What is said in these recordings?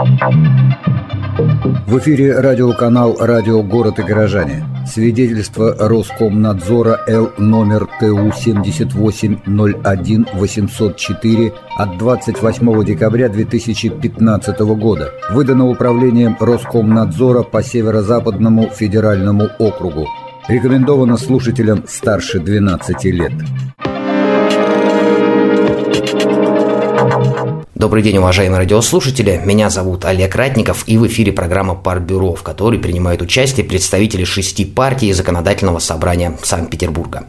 В эфире радиоканал «Радио Город и горожане». Свидетельство Роскомнадзора Л номер ТУ 7801-804 от 28 декабря 2015 года. Выдано Управлением Роскомнадзора по Северо-Западному федеральному округу. Рекомендовано слушателям старше 12 лет. Добрый день, уважаемые радиослушатели. Меня зовут Олег Ратников, и в эфире программа «Партбюро», в которой принимают участие представители 6 партий Законодательного собрания Санкт-Петербурга.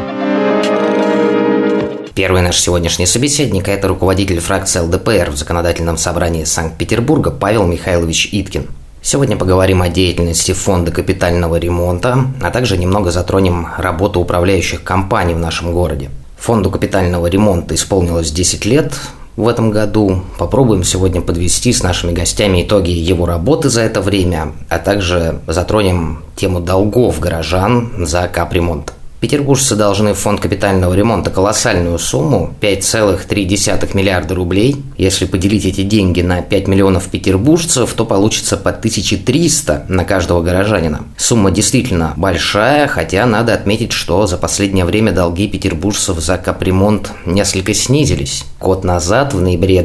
Первый наш сегодняшний собеседник – это руководитель фракции ЛДПР в Законодательном собрании Санкт-Петербурга Павел Михайлович Иткин. Сегодня поговорим о деятельности Фонда капитального ремонта, а также немного затронем работу управляющих компаний в нашем городе. Фонду капитального ремонта исполнилось 10 лет в этом году. Попробуем сегодня подвести с нашими гостями итоги его работы за это время, а также затронем тему долгов горожан за капремонт. Петербуржцы должны в Фонд капитального ремонта колоссальную сумму – 5,3 миллиарда рублей. Если поделить эти деньги на 5 миллионов петербуржцев, то получится по 1300 на каждого горожанина. Сумма действительно большая, хотя надо отметить, что за последнее время долги петербуржцев за капремонт несколько снизились. Год назад, в ноябре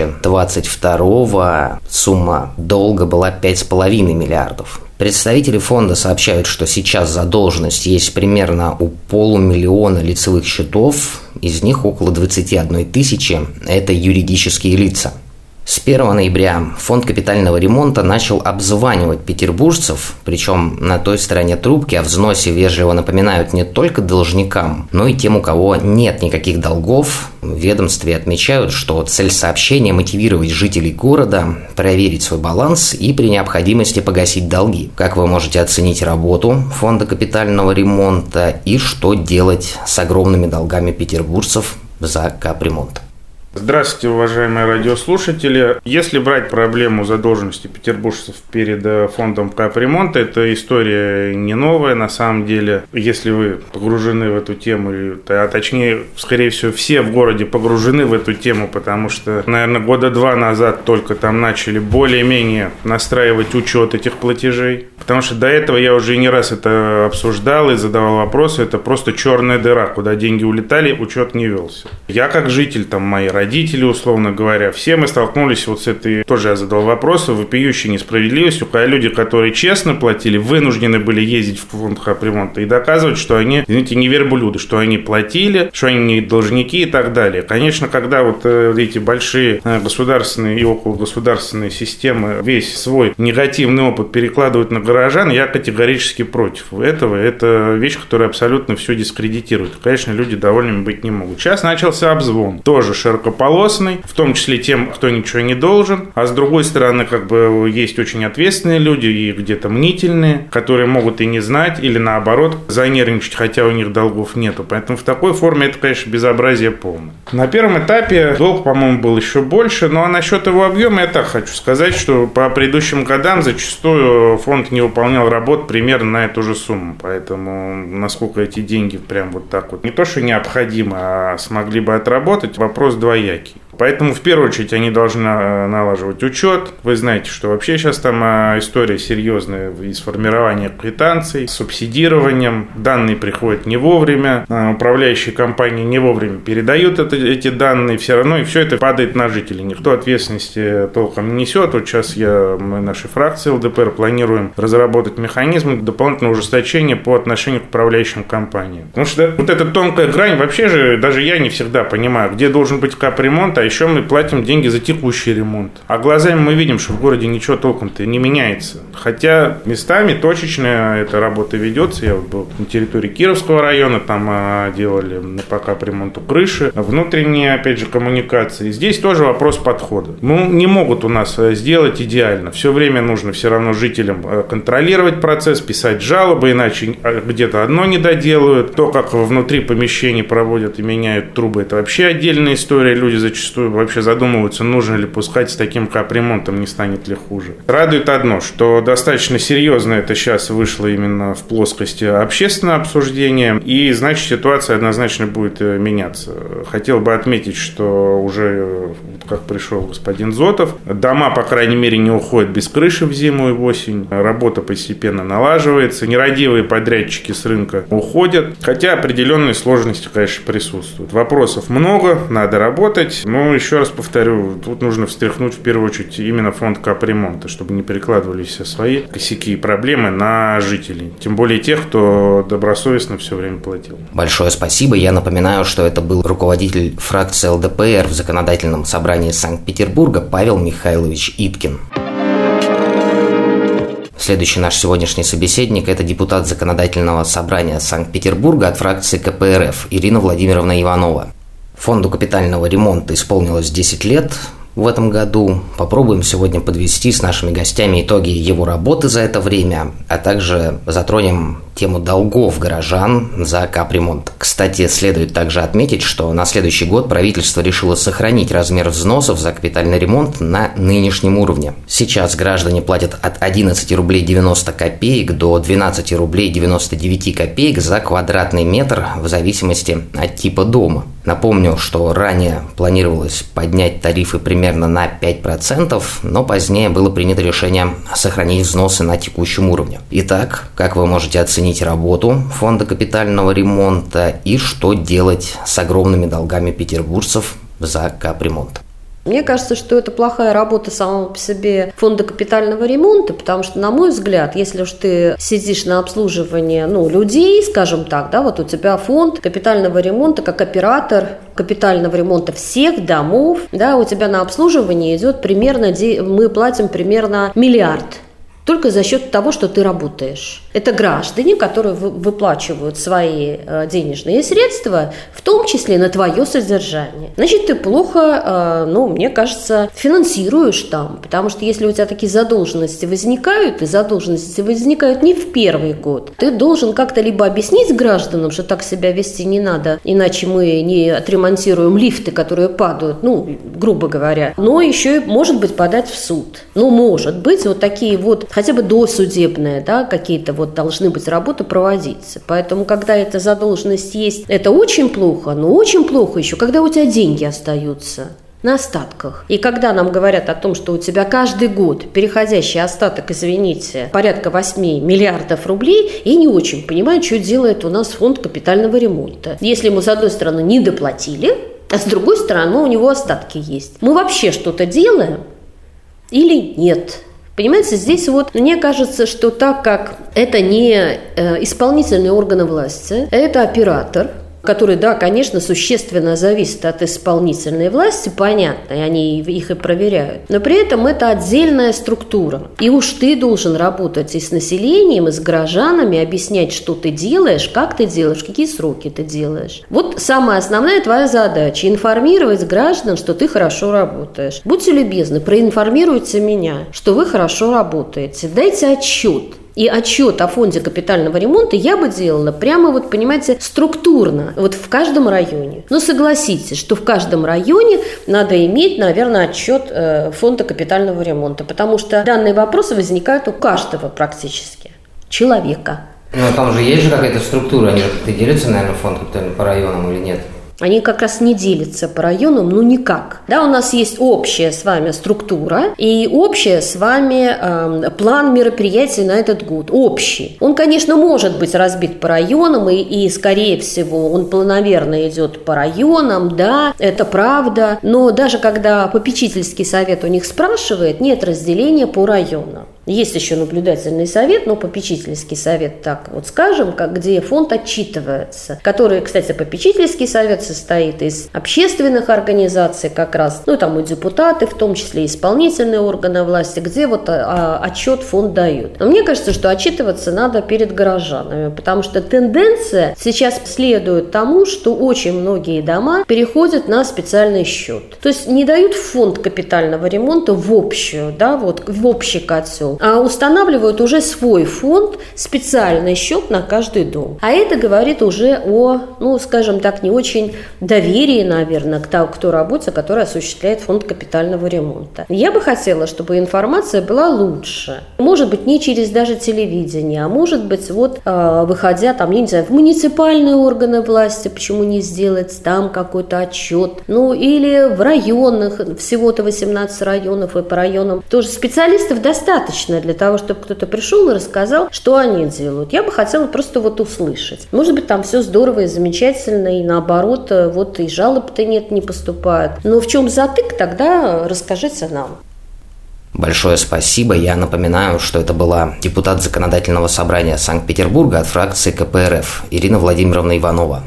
2022, сумма долга была 5,5 миллиардов. Представители фонда сообщают, что сейчас задолженность есть примерно у 500 000 лицевых счетов, из них около 21 тысячи – это юридические лица. С 1 ноября Фонд капитального ремонта начал обзванивать петербуржцев, причем на той стороне трубки о взносе вежливо напоминают не только должникам, но и тем, у кого нет никаких долгов. В ведомстве отмечают, что цель сообщения – мотивировать жителей города, проверить свой баланс и при необходимости погасить долги. Как вы можете оценить работу Фонда капитального ремонта и что делать с огромными долгами петербуржцев за капремонт? Здравствуйте, уважаемые радиослушатели. Если брать проблему задолженности петербуржцев перед фондом капремонта, это история не новая на самом деле. Если вы погружены в эту тему, а точнее, скорее всего, все в городе погружены в эту тему, потому что, наверное, 2 года назад только там начали более-менее настраивать учет этих платежей. Потому что до этого я уже не раз это обсуждал и задавал вопросы. Это просто черная дыра, куда деньги улетали, учет не велся. Я как житель, там мои родители, условно говоря, все мы столкнулись вот с этой, тоже я задал вопросы, вопиющей несправедливостью, когда люди, которые честно платили, вынуждены были ездить в фонд капремонта и доказывать, что они, извините, не верблюды, что они платили, что они не должники и так далее. Конечно, когда вот эти большие государственные и окологосударственные системы весь свой негативный опыт перекладывают на горожан, я категорически против этого. Это вещь, которая абсолютно все дискредитирует. Конечно, люди довольными быть не могут. Сейчас начался обзвон, тоже широкополосный, в том числе тем, кто ничего не должен. А с другой стороны, как бы есть очень ответственные люди и где-то мнительные, которые могут и не знать, или наоборот занервничать, хотя у них долгов нету. Поэтому в такой форме это, конечно, безобразие полное. На первом этапе долг, по-моему, был еще больше, но насчет его объема я так хочу сказать, что по предыдущим годам зачастую фонд не выполнял работ примерно на эту же сумму. Поэтому насколько эти деньги прям вот так вот не то, что необходимо, а смогли бы отработать, вопрос двоякий. Поэтому, в первую очередь, они должны налаживать учет. Вы знаете, что вообще сейчас там история серьезная из формирования квитанций, с субсидированием. Данные приходят не вовремя, управляющие компании не вовремя передают эти данные. Все равно и все это падает на жителей. Никто ответственности толком не несет. Вот сейчас мы нашей фракции ЛДПР планируем разработать механизм дополнительного ужесточения по отношению к управляющим компаниям. Потому что вот эта тонкая грань, вообще же даже я не всегда понимаю, где должен быть капремонт, а еще мы платим деньги за текущий ремонт. А глазами мы видим, что в городе ничего толком-то не меняется. Хотя местами точечно эта работа ведется. Я вот был на территории Кировского района, там делали по капремонту крыши, внутренние, опять же, коммуникации. Здесь тоже вопрос подхода. Не могут у нас сделать идеально. Все время нужно все равно жителям контролировать процесс, писать жалобы, иначе где-то одно не доделают. То, как внутри помещений проводят и меняют трубы, это вообще отдельная история. Люди зачастую зачастую вообще задумываются, нужно ли пускать с таким капремонтом, не станет ли хуже. Радует одно, что достаточно серьезно это сейчас вышло именно в плоскости общественного обсуждения, и значит ситуация однозначно будет меняться. Хотел бы отметить, что уже, как пришел господин Зотов, дома, по крайней мере, не уходят без крыши в зиму и в осень, работа постепенно налаживается, нерадивые подрядчики с рынка уходят, хотя определенные сложности, конечно, присутствуют. Вопросов много, надо работать, но еще раз повторю, тут нужно встряхнуть в первую очередь именно фонд капремонта, чтобы не перекладывались все свои косяки и проблемы на жителей, тем более тех, кто добросовестно все время платил. Большое спасибо. Я напоминаю, что это был руководитель фракции ЛДПР в Законодательном собрании Санкт-Петербурга Павел Михайлович Иткин. Следующий наш сегодняшний собеседник – это депутат Законодательного собрания Санкт-Петербурга от фракции КПРФ Ирина Владимировна Иванова. Фонду капитального ремонта исполнилось 10 лет в этом году. Попробуем сегодня подвести с нашими гостями итоги его работы за это время, а также затронем тему долгов горожан за капремонт. Кстати, следует также отметить, что на следующий год правительство решило сохранить размер взносов за капитальный ремонт на нынешнем уровне. Сейчас граждане платят от 11 рублей 90 копеек до 12 рублей 99 копеек за квадратный метр в зависимости от типа дома. Напомню, что ранее планировалось поднять тарифы примерно на 5%, но позднее было принято решение сохранить взносы на текущем уровне. Итак, как вы можете оценить работу фонда капитального ремонта и что делать с огромными долгами петербуржцев за капремонт? Мне кажется, что это плохая работа самого по себе фонда капитального ремонта, потому что, на мой взгляд, если уж ты сидишь на обслуживании, людей, скажем так, вот у тебя фонд капитального ремонта как оператор капитального ремонта всех домов, у тебя на обслуживание идет примерно, мы платим примерно 1 миллиард. Только за счет того, что ты работаешь. Это граждане, которые выплачивают свои денежные средства, в том числе на твое содержание. Значит, ты плохо, мне кажется, финансируешь там. Потому что если у тебя такие задолженности возникают, и задолженности возникают не в первый год, ты должен как-то либо объяснить гражданам, что так себя вести не надо, иначе мы не отремонтируем лифты, которые падают, грубо говоря. Но еще и, может быть, подать в суд. Может быть, вот такие хотя бы досудебные, какие-то должны быть работы проводиться. Поэтому, когда эта задолженность есть, это очень плохо, но очень плохо еще, когда у тебя деньги остаются на остатках. И когда нам говорят о том, что у тебя каждый год переходящий остаток, извините, порядка 8 миллиардов рублей, я не очень понимаю, что делает у нас фонд капитального ремонта. Если ему, с одной стороны, не доплатили, а с другой стороны, у него остатки есть. Мы вообще что-то делаем или нет? Понимаете, здесь мне кажется, что так как это не исполнительные органы власти, это оператор, который, конечно, существенно зависит от исполнительной власти, понятно, и они их и проверяют, но при этом это отдельная структура. И уж ты должен работать и с населением, и с горожанами, объяснять, что ты делаешь, как ты делаешь, какие сроки ты делаешь. Самая основная твоя задача – информировать граждан, что ты хорошо работаешь. Будьте любезны, проинформируйте меня, что вы хорошо работаете, дайте отчет. И отчет о фонде капитального ремонта я бы делала прямо, понимаете, структурно, в каждом районе. Но согласитесь, что в каждом районе надо иметь, наверное, отчет фонда капитального ремонта, потому что данные вопросы возникают у каждого практически человека. Но там же есть какая-то структура, они как-то делятся, наверное, фонд капитальный по районам или нет? Они как раз не делятся по районам, никак. У нас есть общая с вами структура и общая с вами план мероприятий на этот год. Общий. Он, конечно, может быть разбит по районам, и скорее всего, он планомерно идет по районам, это правда. Но даже когда попечительский совет у них спрашивает, нет разделения по районам. Есть еще наблюдательный совет, но попечительский совет, так скажем, где фонд отчитывается, который, кстати, попечительский совет состоит из общественных организаций как раз, там и депутаты, в том числе и исполнительные органы власти, где отчет фонд дает. Но мне кажется, что отчитываться надо перед горожанами, потому что тенденция сейчас следует тому, что очень многие дома переходят на специальный счет. То есть не дают в фонд капитального ремонта в общую, в общий котел, дом, а устанавливают уже свой фонд, специальный счет на каждый дом. А это говорит уже о, скажем так, не очень доверии, наверное, к той работе, которую осуществляет фонд капитального ремонта. Я бы хотела, чтобы информация была лучше. Может быть, не через даже телевидение, а может быть, выходя там, я не знаю, в муниципальные органы власти, почему не сделать там какой-то отчет, или в районах, всего-то 18 районов, и по районам тоже специалистов достаточно для того, чтобы кто-то пришел и рассказал, что они делают. Я бы хотела просто услышать. Может быть, там все здорово и замечательно, и наоборот, и жалоб-то нет, не поступают. Но в чем затык, тогда расскажите нам. Большое спасибо. Я напоминаю, что это была депутат Законодательного собрания Санкт-Петербурга от фракции КПРФ Ирина Владимировна Иванова.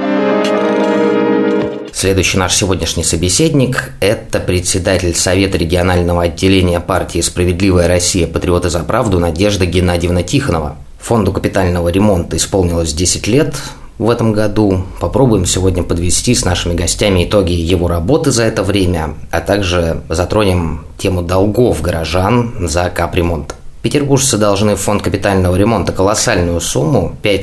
Следующий наш сегодняшний собеседник – это председатель Совета регионального отделения партии «Справедливая Россия. Патриоты за правду» Надежда Геннадьевна Тихонова. Фонду капитального ремонта исполнилось 10 лет в этом году. Попробуем сегодня подвести с нашими гостями итоги его работы за это время, а также затронем тему долгов горожан за капремонт. Петербуржцы должны в фонд капитального ремонта колоссальную сумму –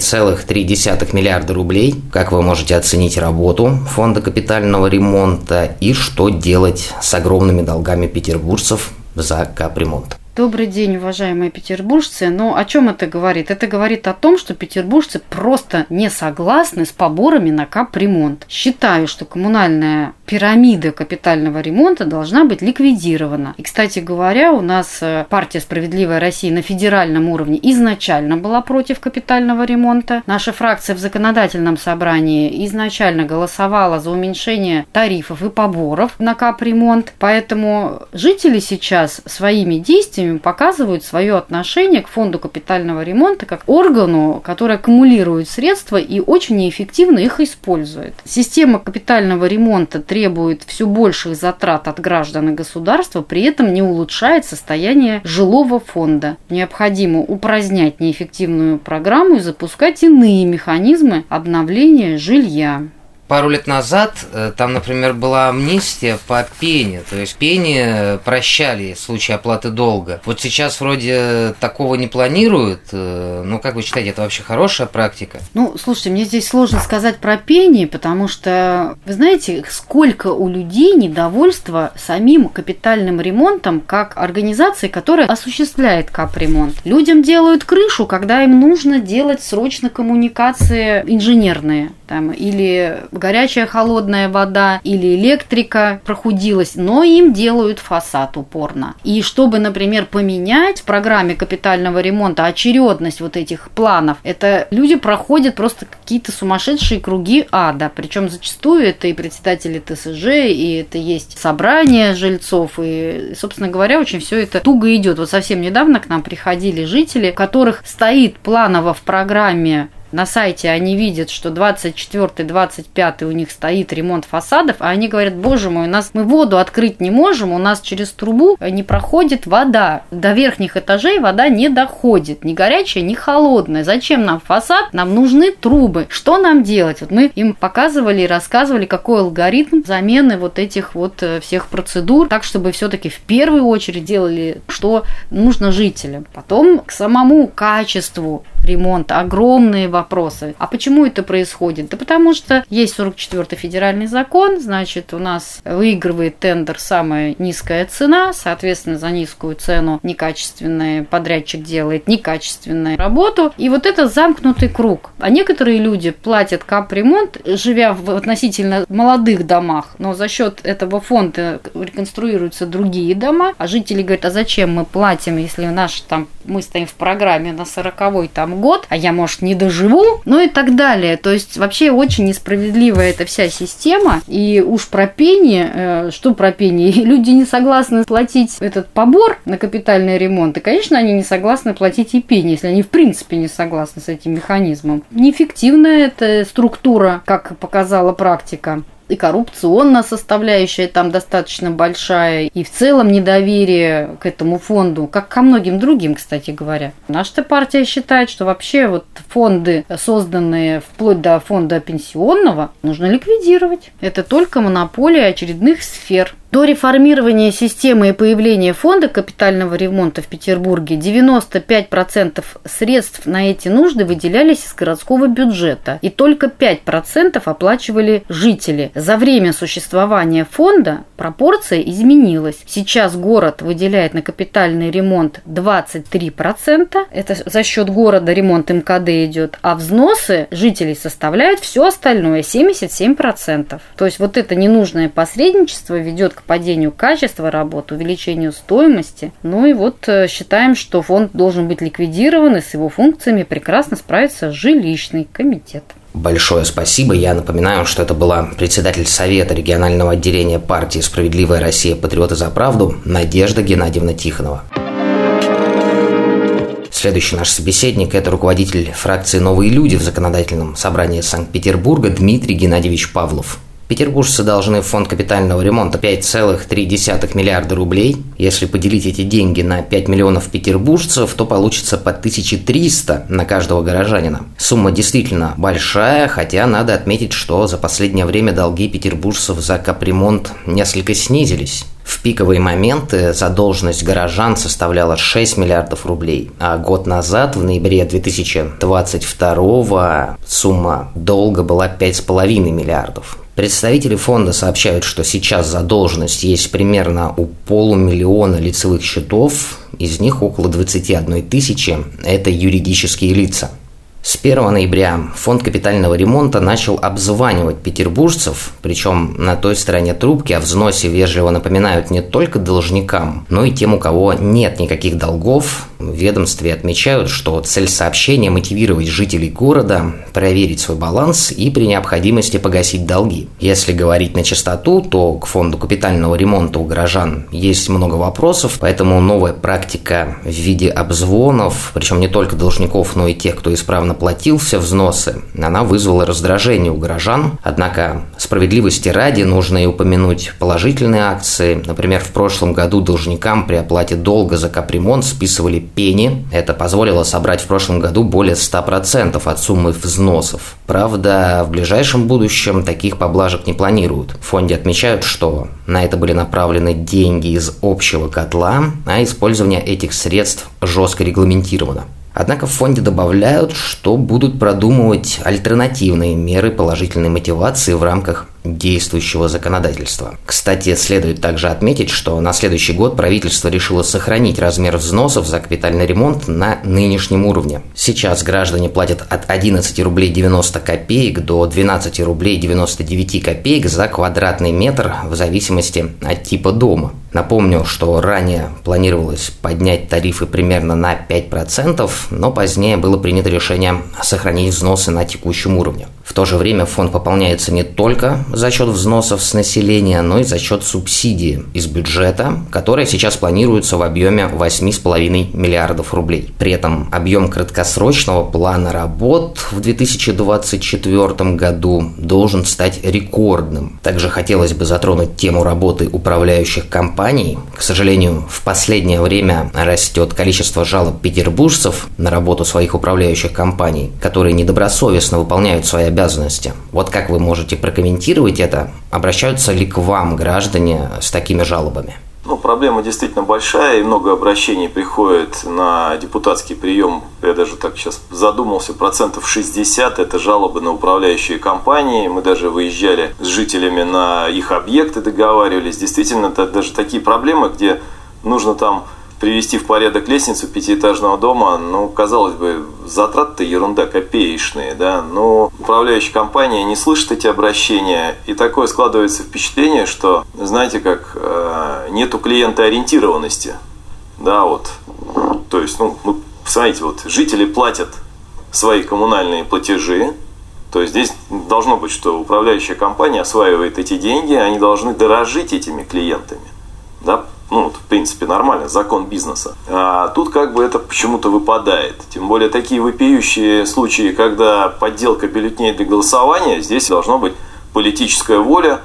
5,3 миллиарда рублей. Как вы можете оценить работу фонда капитального ремонта и что делать с огромными долгами петербуржцев за капремонт? Добрый день, уважаемые петербуржцы. Но о чем это говорит? Это говорит о том, что петербуржцы просто не согласны с поборами на капремонт. Считаю, что коммунальная пирамида капитального ремонта должна быть ликвидирована. И, кстати говоря, у нас партия «Справедливая Россия» на федеральном уровне изначально была против капитального ремонта. Наша фракция в законодательном собрании изначально голосовала за уменьшение тарифов и поборов на капремонт. Поэтому жители сейчас своими действиями показывают свое отношение к фонду капитального ремонта как органу, который аккумулирует средства и очень неэффективно их использует. Система капитального ремонта требует все больших затрат от граждан и государства, при этом не улучшает состояние жилого фонда. Необходимо упразднять неэффективную программу и запускать иные механизмы обновления жилья. Пару лет назад там, например, была амнистия по пене, то есть пене прощали в случае оплаты долга. Вот сейчас вроде такого не планируют, как вы считаете, это вообще хорошая практика? Слушайте, мне здесь сложно сказать про пение, потому что, вы знаете, сколько у людей недовольства самим капитальным ремонтом, как организацией, которая осуществляет капремонт. Людям делают крышу, когда им нужно делать срочно коммуникации инженерные, или горячая холодная вода, или электрика прохудилась, но им делают фасад упорно. И чтобы, например, поменять в программе капитального ремонта очередность этих планов, это люди проходят просто какие-то сумасшедшие круги ада. Причем зачастую это и председатели ТСЖ, и это есть собрание жильцов, и, собственно говоря, очень все это туго идет. Совсем недавно к нам приходили жители, у которых стоит планово в программе. На сайте они видят, что 24-25 у них стоит ремонт фасадов, а они говорят: боже мой, мы воду открыть не можем, у нас через трубу не проходит вода. До верхних этажей вода не доходит, ни горячая, ни холодная. Зачем нам фасад? Нам нужны трубы. Что нам делать? Мы им показывали и рассказывали, какой алгоритм замены этих всех процедур, так, чтобы все-таки в первую очередь делали, что нужно жителям. Потом к самому качеству ремонта огромные вопросы. А почему это происходит? Да потому что есть 44-й федеральный закон, значит, у нас выигрывает тендер самая низкая цена, соответственно, за низкую цену некачественный подрядчик делает некачественную работу, и это замкнутый круг. А некоторые люди платят капремонт, живя в относительно молодых домах, но за счет этого фонда реконструируются другие дома, а жители говорят: а зачем мы платим, если мы стоим в программе на 40-й год, а я, может, не доживу, и так далее. То есть вообще очень несправедливая эта вся система. И уж про пение, что про пение? Люди не согласны платить этот побор на капитальный ремонт, и, конечно, они не согласны платить и пение, если они в принципе не согласны с этим механизмом. Неэффективная эта структура, как показала практика. И коррупционная составляющая там достаточно большая, и в целом недоверие к этому фонду, как ко многим другим, кстати говоря. Наша партия считает, что вообще фонды, созданные вплоть до фонда пенсионного, нужно ликвидировать. Это только монополия очередных сфер. До реформирования системы и появления фонда капитального ремонта в Петербурге 95% средств на эти нужды выделялись из городского бюджета, и только 5% оплачивали жители. За время существования фонда пропорция изменилась. Сейчас город выделяет на капитальный ремонт 23%, это за счет города ремонт МКД идет, а взносы жителей составляют все остальное, 77%. То есть вот это ненужное посредничество ведет к падению качества работы, увеличению стоимости. Ну и вот считаем, что фонд должен быть ликвидирован, и с его функциями прекрасно справится жилищный комитет. Большое спасибо. Я напоминаю, что это была председатель Совета регионального отделения партии «Справедливая Россия. Патриоты за правду» Надежда Геннадьевна Тихонова. Следующий наш собеседник – это руководитель фракции «Новые люди» в Законодательном собрании Санкт-Петербурга Дмитрий Геннадьевич Павлов. Петербуржцы должны в фонд капитального ремонта 5,3 миллиарда рублей. Если поделить эти деньги на 5 миллионов петербуржцев, то получится по 1300 на каждого горожанина. Сумма действительно большая, хотя надо отметить, что за последнее время долги петербуржцев за капремонт несколько снизились. В пиковые моменты задолженность горожан составляла 6 миллиардов рублей, а год назад, в ноябре 2022, сумма долга была 5,5 миллиардов. Представители фонда сообщают, что сейчас задолженность есть примерно у 500 000 лицевых счетов, из них около 21 тысячи – это юридические лица. С 1 ноября фонд капитального ремонта начал обзванивать петербуржцев, причем на той стороне трубки о взносе вежливо напоминают не только должникам, но и тем, у кого нет никаких долгов. В ведомстве отмечают, что цель сообщения – мотивировать жителей города, проверить свой баланс и при необходимости погасить долги. Если говорить на чистоту, то к фонду капитального ремонта у горожан есть много вопросов, поэтому новая практика в виде обзвонов, причем не только должников, но и тех, кто исправно платил все взносы, она вызвала раздражение у горожан. Однако справедливости ради нужно и упомянуть положительные акции. Например, в прошлом году должникам при оплате долга за капремонт списывали пени. Это позволило собрать в прошлом году более 100% от суммы взносов. Правда, в ближайшем будущем таких поблажек не планируют. В фонде отмечают, что на это были направлены деньги из общего котла, а использование этих средств жестко регламентировано. Однако в фонде добавляют, что будут продумывать альтернативные меры положительной мотивации в рамках действующего законодательства. Кстати, следует также отметить, что на следующий год правительство решило сохранить размер взносов за капитальный ремонт на нынешнем уровне. Сейчас граждане платят от 11 рублей 90 копеек до 12 рублей 99 копеек за квадратный метр в зависимости от типа дома. Напомню, что ранее планировалось поднять тарифы примерно на 5%, но позднее было принято решение сохранить взносы на текущем уровне. В то же время фонд пополняется не только за счет взносов с населения, но и за счет субсидии из бюджета, которая сейчас планируется в объеме 8,5 миллиардов рублей. При этом объем краткосрочного плана работ в 2024 году должен стать рекордным. Также хотелось бы затронуть тему работы управляющих компаний. К сожалению, в последнее время растет количество жалоб петербуржцев на работу своих управляющих компаний, которые недобросовестно выполняют свои обязанности. Вот как вы можете прокомментировать это? Обращаются ли к вам граждане с такими жалобами? Проблема действительно большая, и много обращений приходит на депутатский прием. Я даже так сейчас задумался, 60% это жалобы на управляющие компании. Мы даже выезжали с жителями на их объекты, договаривались. Действительно, это даже такие проблемы, где нужно там привести в порядок лестницу пятиэтажного дома, казалось бы, затраты-то ерунда, копеечные, да, но управляющая компания не слышит эти обращения, и такое складывается впечатление, что, знаете, как нету клиентоориентированности, да, то есть, смотрите, жители платят свои коммунальные платежи, то есть здесь должно быть, что управляющая компания осваивает эти деньги, они должны дорожить этими клиентами, да. В принципе, нормально, закон бизнеса. А тут это почему-то выпадает. Тем более такие вопиющие случаи, когда подделка бюллетеней для голосования, здесь должна быть политическая воля,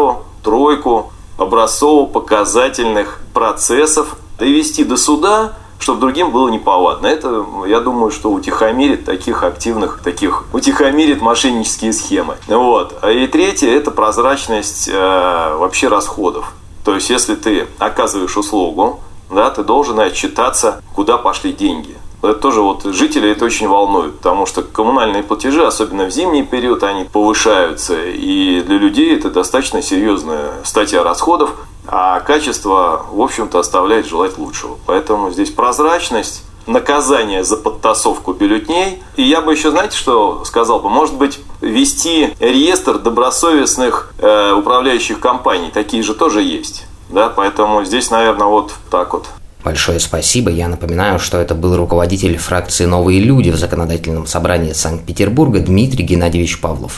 пару-тройку образцово-показательных процессов довести до суда, чтобы другим было неповадно. Это, я думаю, что утихомирит утихомирит мошеннические схемы. Вот. И третье – это прозрачность вообще расходов. То есть, если ты оказываешь услугу, да, ты должен отчитаться, куда пошли деньги. Это тоже жителей это очень волнует, потому что коммунальные платежи, особенно в зимний период, они повышаются. И для людей это достаточно серьезная статья расходов, а качество, в общем-то, оставляет желать лучшего. Поэтому здесь прозрачность, наказание за подтасовку бюллетеней. И я бы еще, знаете, что сказал бы? Может быть, вести реестр добросовестных управляющих компаний. Такие же тоже есть. Да? Поэтому здесь, наверное, вот так вот. Большое спасибо. Я напоминаю, что это был руководитель фракции «Новые люди» в Законодательном собрании Санкт-Петербурга Дмитрий Геннадьевич Павлов.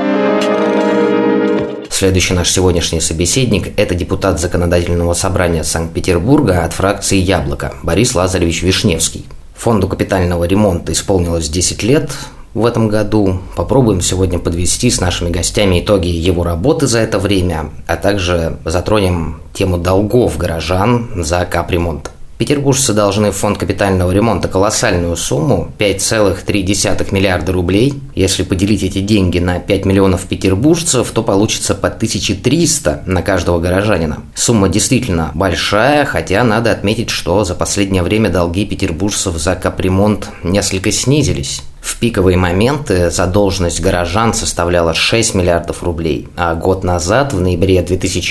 Следующий наш сегодняшний собеседник – это депутат Законодательного собрания Санкт-Петербурга от фракции «Яблоко» Борис Лазаревич Вишневский. Фонду капитального ремонта исполнилось 10 лет в этом году. Попробуем сегодня подвести с нашими гостями итоги его работы за это время, а также затронем тему долгов горожан за капремонт. Петербуржцы должны в фонд капитального ремонта колоссальную сумму – 5,3 миллиарда рублей. Если поделить эти деньги на 5 миллионов петербуржцев, то получится по 1300 на каждого горожанина. Сумма действительно большая, хотя надо отметить, что за последнее время долги петербуржцев за капремонт несколько снизились. В пиковые моменты задолженность горожан составляла 6 миллиардов рублей, а год назад, в ноябре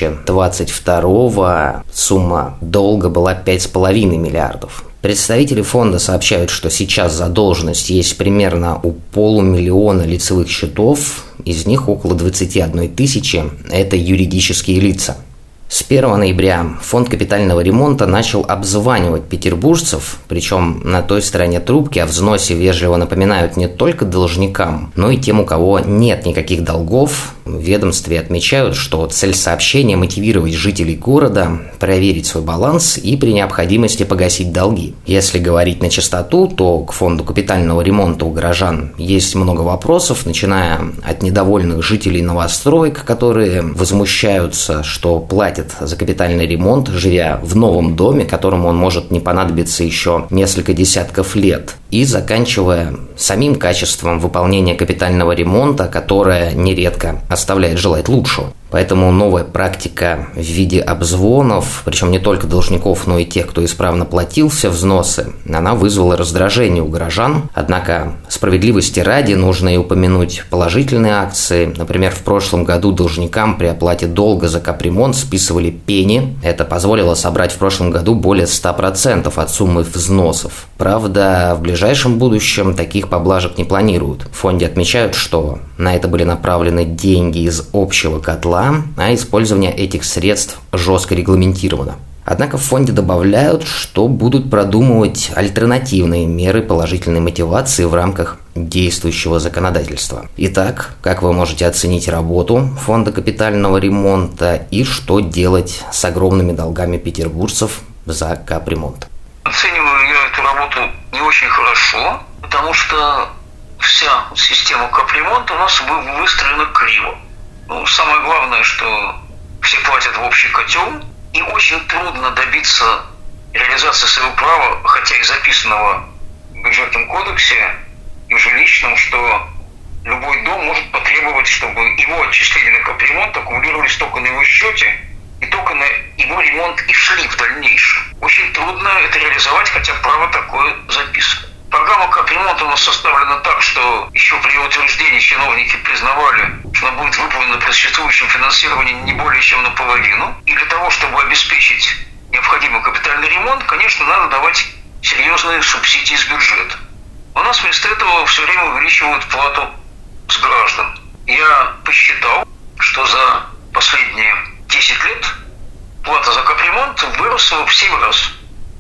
2022, сумма долга была 5,5 миллиардов. Представители фонда сообщают, что сейчас задолженность есть примерно у 500 000 лицевых счетов, из них около 21 тысячи – это юридические лица. С 1 ноября фонд капитального ремонта начал обзванивать петербуржцев, причем на той стороне трубки о взносе вежливо напоминают не только должникам, но и тем, у кого нет никаких долгов. В ведомстве отмечают, что цель сообщения – мотивировать жителей города, проверить свой баланс и при необходимости погасить долги. Если говорить на чистоту, то к фонду капитального ремонта у горожан есть много вопросов, начиная от недовольных жителей новостроек, которые возмущаются, что платят за капитальный ремонт, живя в новом доме, которому он может не понадобиться еще несколько десятков лет, и заканчивая самим качеством выполнения капитального ремонта, которое нередко оставляет желать лучшего. Поэтому новая практика в виде обзвонов, причем не только должников, но и тех, кто исправно платил все взносы, она вызвала раздражение у горожан. Однако справедливости ради нужно и упомянуть положительные акции. Например, в прошлом году должникам при оплате долга за капремонт списывали пени. Это позволило собрать в прошлом году более 100% от суммы взносов. Правда, в ближайшем будущем таких поблажек не планируют. В фонде отмечают, что на это были направлены деньги из общего котла, а использование этих средств жестко регламентировано. Однако в фонде добавляют, что будут продумывать альтернативные меры положительной мотивации в рамках действующего законодательства. Итак, как вы можете оценить работу фонда капитального ремонта и что делать с огромными долгами петербуржцев за капремонт? Оцениваю я эту работу не очень хорошо, потому что вся система капремонта у нас выстроена криво. Самое главное, что все платят в общий котел, и очень трудно добиться реализации своего права, хотя и записанного в бюджетном кодексе и в жилищном, что любой дом может потребовать, чтобы его отчисления на капремонт аккумулировались только на его счете, и только на его ремонт и шли в дальнейшем. Очень трудно это реализовать, хотя право такое записано. Программа капремонта у нас составлена так, что еще при ее утверждении чиновники признавали, что она будет выполнена при существующем финансировании не более чем наполовину. И для того, чтобы обеспечить необходимый капитальный ремонт, конечно, надо давать серьезные субсидии из бюджета. У нас вместо этого все время увеличивают плату с граждан. Я посчитал, что за последние 10 лет плата за капремонт выросла в 7 раз.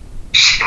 7.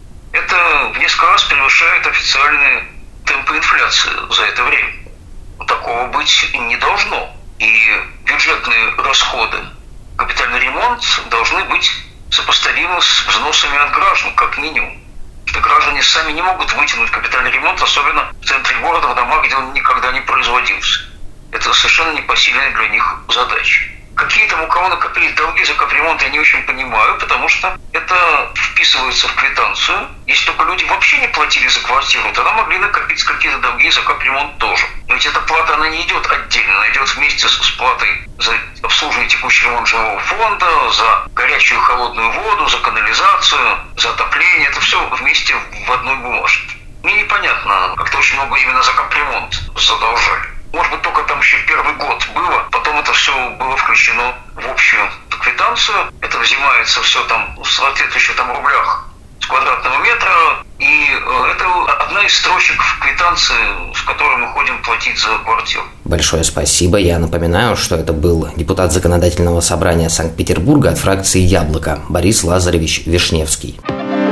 Это в несколько раз превышает официальные темпы инфляции за это время. Такого быть не должно. И бюджетные расходы, капитальный ремонт должны быть сопоставимы с взносами от граждан, как минимум. Что граждане сами не могут вытянуть капитальный ремонт, особенно в центре города, в домах, где он никогда не производился. Это совершенно непосильная для них задача. Какие там у кого накопились долги за капремонт, я не очень понимаю, потому что это вписано вписываются в квитанцию. Если только люди вообще не платили за квартиру, тогда могли накопить какие-то долги за капремонт тоже. Но ведь эта плата, она не идет отдельно, она идет вместе с платой за обслуживание текущий ремонт жилого фонда, за горячую и холодную воду, за канализацию, за отопление. Это все вместе в одной бумажке. Мне непонятно, как-то очень много именно за капремонт задолжали. Может быть, только там еще первый год было, потом это все было включено в общую квитанцию. Это взимается все там в соответствующих там рублях с квадратного метра. И это одна из строчек в квитанции, с которой мы ходим платить за квартиру. Большое спасибо. Я напоминаю, что это был депутат Законодательного собрания Санкт-Петербурга от фракции «Яблоко» Борис Лазаревич Вишневский.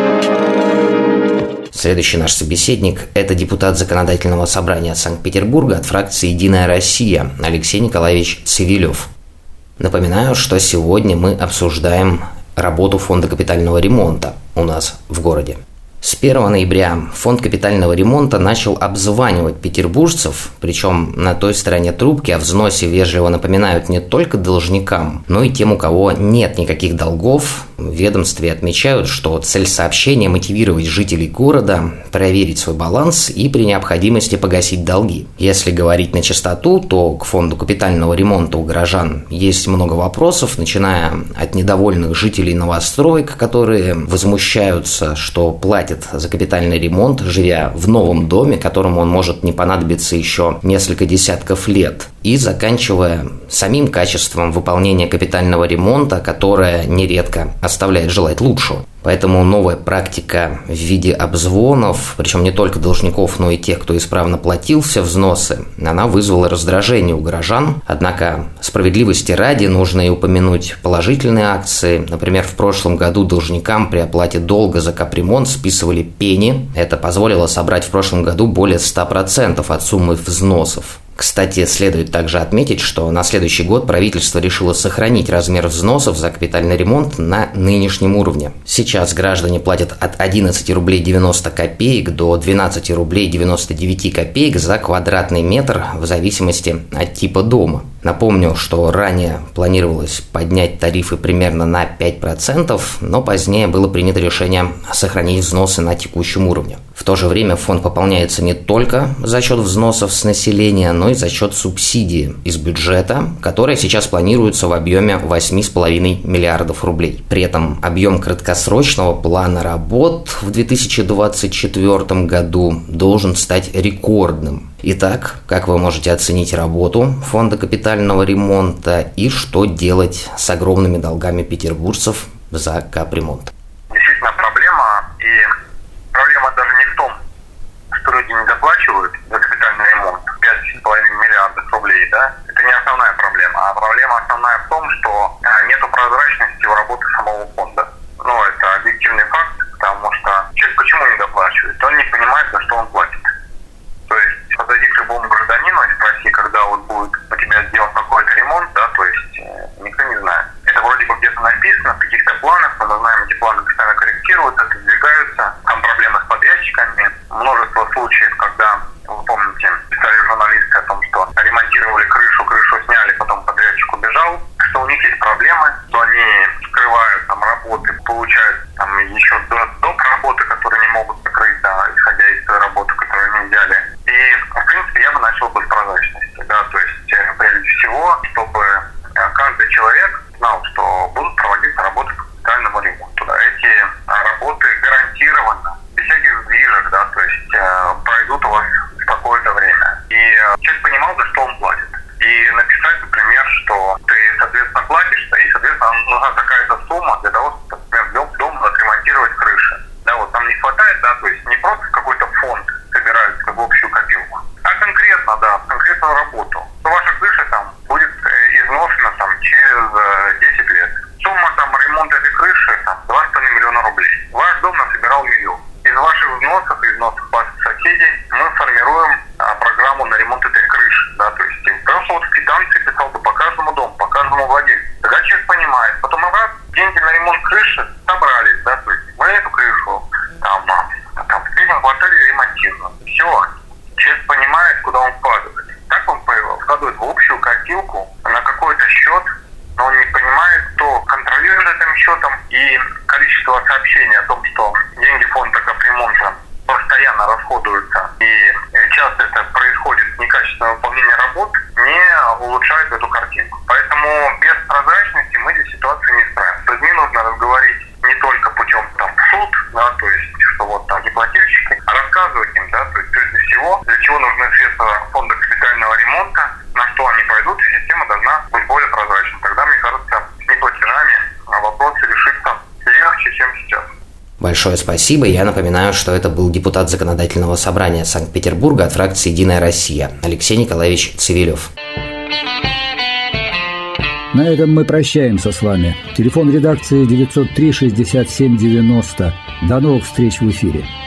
Следующий наш собеседник – это депутат Законодательного собрания Санкт-Петербурга от фракции «Единая Россия» Алексей Николаевич Цивилев. Напоминаю, что сегодня мы обсуждаем работу Фонда капитального ремонта у нас в городе. С 1 ноября Фонд капитального ремонта начал обзванивать петербуржцев, причем на той стороне трубки о взносе вежливо напоминают не только должникам, но и тем, у кого нет никаких долгов. В ведомстве отмечают, что цель сообщения – мотивировать жителей города, проверить свой баланс и при необходимости погасить долги. Если говорить на чистоту, то к Фонду капитального ремонта у горожан есть много вопросов, начиная от недовольных жителей новостроек, которые возмущаются, что платят за капитальный ремонт, живя в новом доме, которому он может не понадобиться еще несколько десятков лет, и заканчивая самим качеством выполнения капитального ремонта, которое нередко оставляет желать лучшего. Поэтому новая практика в виде обзвонов, причем не только должников, но и тех, кто исправно платил все взносы, она вызвала раздражение у горожан. Однако справедливости ради нужно и упомянуть положительные акции. Например, в прошлом году должникам при оплате долга за капремонт списывали пени. Это позволило собрать в прошлом году более 100% от суммы взносов. Кстати, следует также отметить, что на следующий год правительство решило сохранить размер взносов за капитальный ремонт на нынешнем уровне. Сейчас граждане платят от 11 рублей 90 копеек до 12 рублей 99 копеек за квадратный метр в зависимости от типа дома. Напомню, что ранее планировалось поднять тарифы примерно на 5%, но позднее было принято решение сохранить взносы на текущем уровне. В то же время фонд пополняется не только за счет взносов с населения, но и за счет субсидии из бюджета, которая сейчас планируется в объеме 8,5 миллиардов рублей. При этом объем краткосрочного плана работ в 2024 году должен стать рекордным. Итак, как вы можете оценить работу Фонда капитального ремонта и что делать с огромными долгами петербуржцев за капремонт? Действительно проблема, и проблема даже не в том, что люди не доплачивают за капитальный ремонт 5,5 миллиардов рублей, да? Это не основная проблема, а проблема основная в том, что нету прозрачности в работе самого фонда. Ну, это объективный факт, потому что человек почему не доплачивает? Он не понимает, за что он платит. То есть подойди к любому гражданину и спроси, когда вот будет у тебя сделан какой-то ремонт, да, то есть никто не знает. Это вроде бы где-то написано в каких-то планах, но мы знаем, эти планы постоянно корректируются, отодвигаются, там проблемы с подрядчиками, множество случаев, когда, вы помните, писали журналисты о том, что ремонтировали крышу сняли, потом подрядчик убежал, что у них есть проблемы, что они скрывают там работы, получают там еще доп. Работы, которые не могут закрыть, да, исходя из той работы, которую они взяли. И, в принципе, я бы начал бы с прозрачности, да, то есть, прежде всего, чтобы каждый человек знал, что будут проводиться работы по капитальному ремонту. Да. Эти работы гарантированно, без всяких сдвижек, да, то есть пройдут у вас в какое-то время. И человек понимал, за что он платит. И написать, например, что ты, соответственно, платишь, и, соответственно, нужна такая-то сумма для того, чтобы, например, дом отремонтировать крыши. Да, вот там не хватает, да, то есть не просто какой-то фонд собирают в общую копилку, а конкретно, да, конкретную работу. Ваша крыша там будет изношена там через 10 лет. Сумма там ремонта этой крыши там 2,5 миллиона рублей. Ваш дом насобирал 1 миллион. Из ваших взносов, из взносов ваших соседей мы формируем программу на ремонт этой крыши, да, то есть просто вот в квитанции писал бы по каждому дому, по каждому владельцу. Тогда человек понимает, потом раз деньги на ремонт крыши собрались, да, то есть мы эту крышу там в третьем квартале ремонтируем. Все, человек понимает, куда он вкладывает. Так он сообщение о том, что деньги фонда капремонта постоянно расходуются, и часто это происходит некачественное выполнение работ, не улучшает эту картинку. Поэтому без прозрачности мы здесь ситуацию не исправим. С людьми нужно разговаривать не только путем суд, да, то есть, что вот там неплательщики, а рассказывать им, да, то есть прежде всего, для чего нужны средства фонда капитального ремонта, на что они пойдут, и система должна быть более прозрачной. Тогда, мне кажется, с неплатежами вопросы решится легче, чем сейчас. Большое спасибо. Я напоминаю, что это был депутат Законодательного собрания Санкт-Петербурга от фракции «Единая Россия» Алексей Николаевич Цивилев. На этом мы прощаемся с вами. Телефон редакции 903-67-90. До новых встреч в эфире.